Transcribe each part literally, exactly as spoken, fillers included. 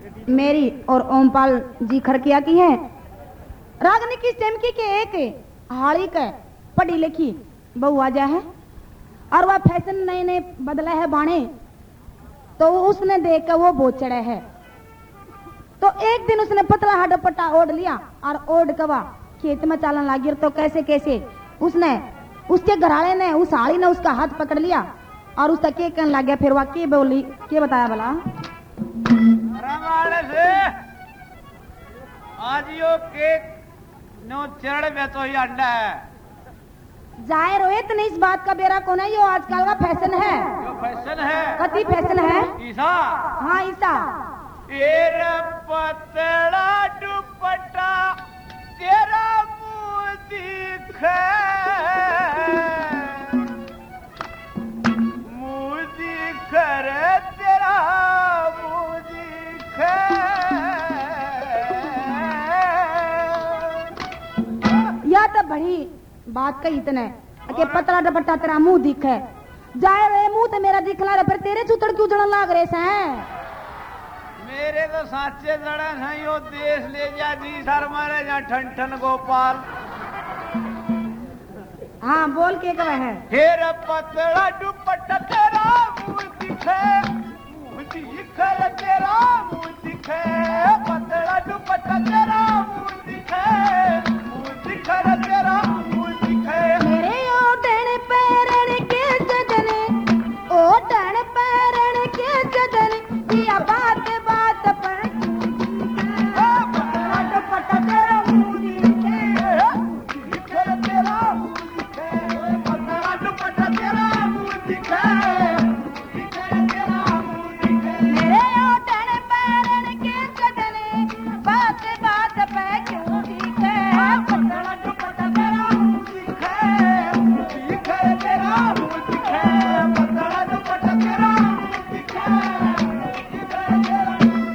मेरी और ओमपाल जी खड़किया की है। रागनी की चमकी के एक हाड़ी के पढ़ी लिखी बहू आ जा है और वह फैशन नए नए बदला है बाणे, तो उसने देख कर वो बहुत चढ़े है। तो एक दिन उसने पतला हा दुपट्टा ओढ़ लिया और ओढ़ कवा खेत में चालन लगी। तो कैसे कैसे उसने उसके घराले ने उस हाड़ी ने उसका हाथ पकड़ लिया और उसका के कहने लग गया। फिर वह के बोली के बताया भला से आज यो केक नो चरण में तो ही अंडा है जाए रोहित नहीं, इस बात का बेरा कौन है? यो आजकल का फैशन है। यो फैशन है। कति फैशन है? ईसा। हाँ ईसा। तेरा पतला दुपट्टा तेरा मुंह दिखे, मुंह दिखे रे तेरा मुंह दिखे। यह तो बड़ी बात कही इतने कि पतला दुपट्टा तेरा मुंह दिखे। जाए रे मुंह तो मेरा दिखला रे, पर तेरे चूतड़ क्यों जड़न लाग रहे हैं? मेरे तो साचे जड़न है यो देश ले जा जी सर मारे जा ठन ठन गोपाल। हाँ बोल के कह है। तेरा पतला दुपट्टा तेरा मुंह दिखे, मुंह दिखे तेरा मुंह दिखे, पतला दुपट्टा तेरा मुंह दिखे, मुंह दिखे तेरा मुंह दिखे। मेरे ओढ़न पैरण के सजने, ओढ़न पैरण के सजने, दिया बात बात पर पतला दुपट्टा तेरा मुंह दिखे, दिखे तेरा मुंह दिखे, पतला दुपट्टा तेरा मुंह दिखे, दिखे तेरा मुंह दिखे। मेरे ओढ़न पैरण के सजने, बात बात पे क्यों दिखे, पतला दुपट्टा तेरा मुंह दिखे, दिखे तेरा मुंह दिखे, पतला दुपट्टा तेरा मुंह दिखे, दिखे तेरा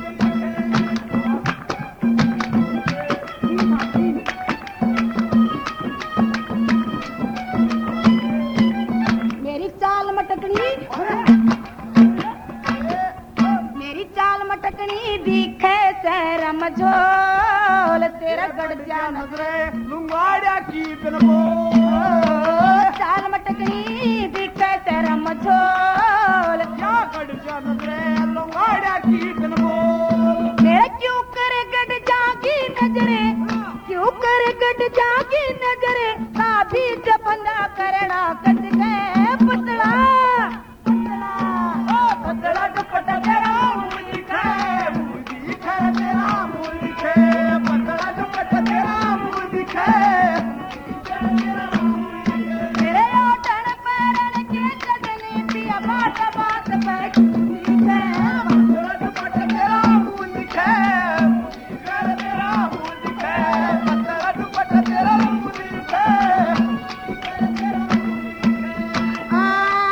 मेरी चाल मटकनी, मेरी चाल मटकनी दिखे शरम झोल, तेरा गड़ जा नजरे लुंगाड़ा की बिनको। चाल मटकनी दिखे शरम झोल, क्या गड़ जा नजरे लुंगाड़ा की बिनको। मेरा क्यों करे गड़ जागी नजरे, क्यों करे गड़ जागी नजरे, साभी जबंदा करना कट गए पतला पतला पतला दुपट्टा तेरा मुंह दिखे, मुंह दिखे तेरा मुंह दिखे, पतला दुपट्टा तेरा मुंह दिखे, दिखे तेरा मुंह दिखे। मेरे ओढ़न पैरण के सजने, दिया बात बात पे दिखे, पतला दुपट्टा तेरा मुंह दिखे, दिखे तेरा मुंह दिखे, पतला दुपट्टा तेरा मुंह दिखे, दिखे तेरा मुंह दिखे। आ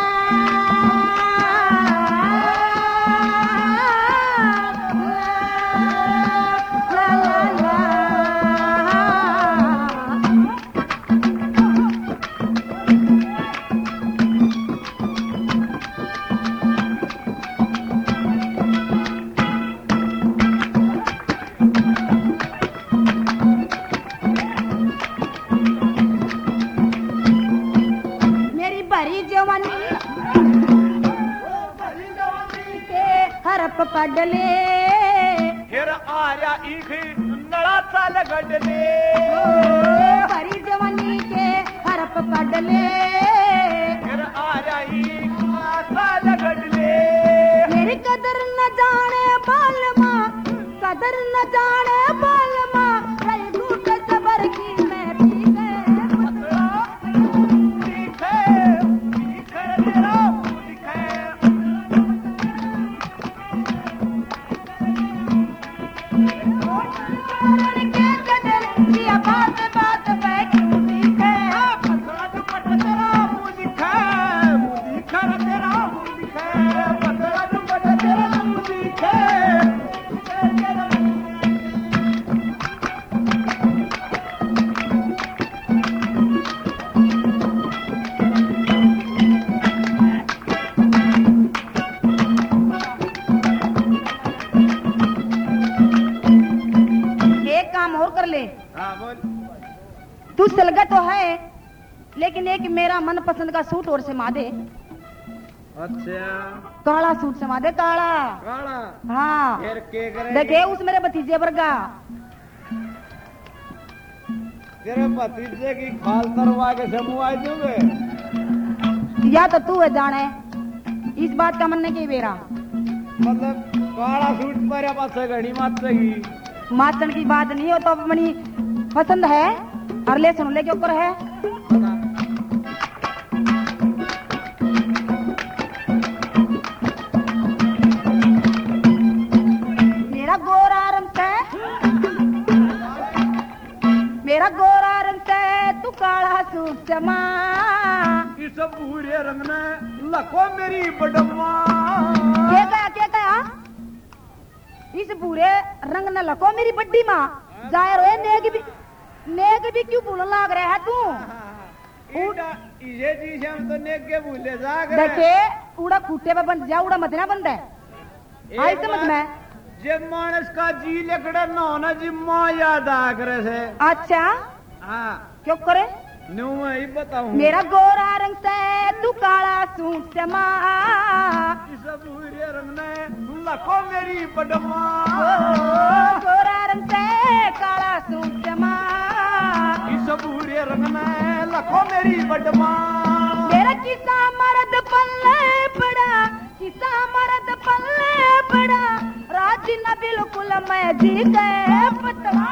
ला ला ला। मेरी भरी जवानी भली जवानी के हरप पढ़ ले, फिर आया ईख नड़ा चाल गडले। भरी जवानी के हरप पढ़ ले, फिर आया ईख चाल गडले। मेरी कदर न जाने बालमा, कदर न जाने बालमा, रही झूठ सबर की मैं भी गए पतला दिखे, दिखे तेरा मुंह दिखे। पैरण के सजने, दिया बात बात पे क्यों दिखे, पतला दुपट्टा तेरा मुंह दिखे, मुंह दिखे तेरा मुंह दिखे, पतला दुपट्टा तेरा मुंह दिखे, दिखे तेरा मुंह दिखे। और कर ले। हाँ बोल। तू सलगा तो है, लेकिन एक मेरा मन पसंद का सूट और सिमा दे। अच्छा काला सूट सिमा दे, काला काला। हाँ फिर के करे? देखे उस मेरे भतीजे वर्गा। तेरे भतीजे की खाल तरवा के समूह दूंगे। या तो तू है जाने इस बात का मनने की बेरा। मतलब काला सूट पर पास घड़ी मात की माचन की बात नहीं हो तो अपनी पसंद है और ले सुन ले के ऊपर है। मेरा गोरा रंग से मेरा गोरा रंग से तू काला सूट चमा। इस पूरे रंग ने लखो मेरी बडम्मा। क्या कहा क्या कहा? इस पूरे रंग न लखो मेरी बड्डी माँ। जाहिर है नेक भी नेक भी क्यों भूलने लग रहा है तू? ये चीज हम तो नेक के भूले जा देखे उड़ा खूटे पे बन जा, उड़ा मत ना बंद है। आई समझ में जब मानस का जी लकड़ा ना होना जिम्मा याद आ करे से। अच्छा हाँ क्यों करे? न्यू मैं बताऊं। मेरा गोरा रंग से तू काला सूट चमा। इस पूरे रंग ने लखो मेरी बडम्मा। गोरा रंग से काला सूट चमा। इस पूरे रंग ने लखो मेरी बडम्मा। मेरा किसा मर्द पल्ले पड़ा, किसा मर्द पल्ले पड़ा। राज न बिल्कुल मैं जी गए पतला।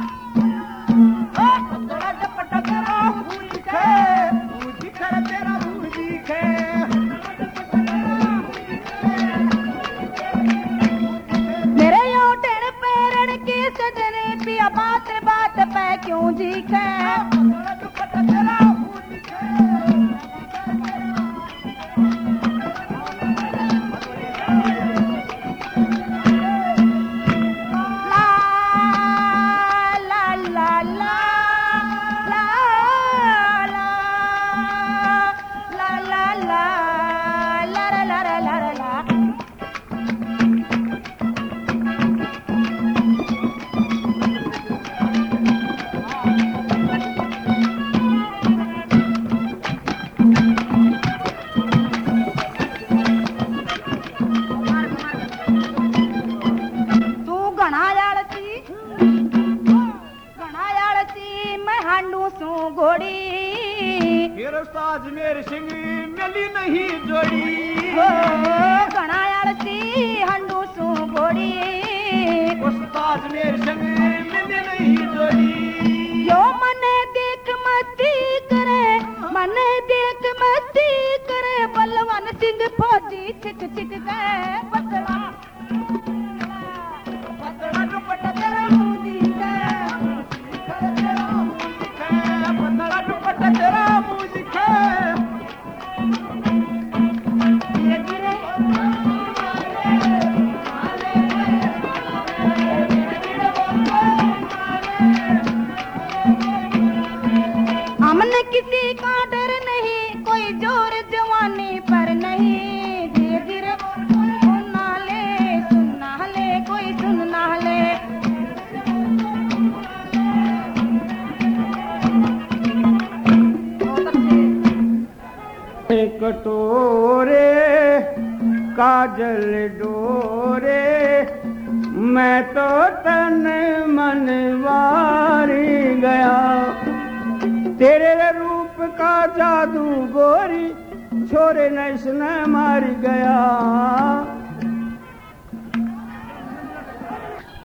पतला दुपट्टा तेरा मुंह दिखे, मुंह दिखे तेरा मुंह दिखे। मेरे योटेन पैरण की सजने पिया बात बात पे क्यों जी के। पतला दुपट्टा तेरा मुंह दिखे। अजमेर सिंह मिली नहीं जोड़ी। गणायालसी हंडू सू घोड़ी। उस्ताद मेर सिंह मिली नहीं जोड़ी। यो मने देख मस्ती करे, मने देख मस्ती करे। बलवान सिंह फौजी छिक छिक गए पतला। पतला दुपट्टा तेरा मुंह दिखे, पतला दुपट्टा तेरा मुंह दिखे। हमने किसी का डर नहीं, कोई जोर जवानी पर नहीं। धीरे धीरे सुनना ले, सुनना ले, कोई सुनना ले। कटोरे काजल डोरे मैं तो तन मन वारी गया। तेरे रूप का जादू गोरी छोरे न इसने मारी गया।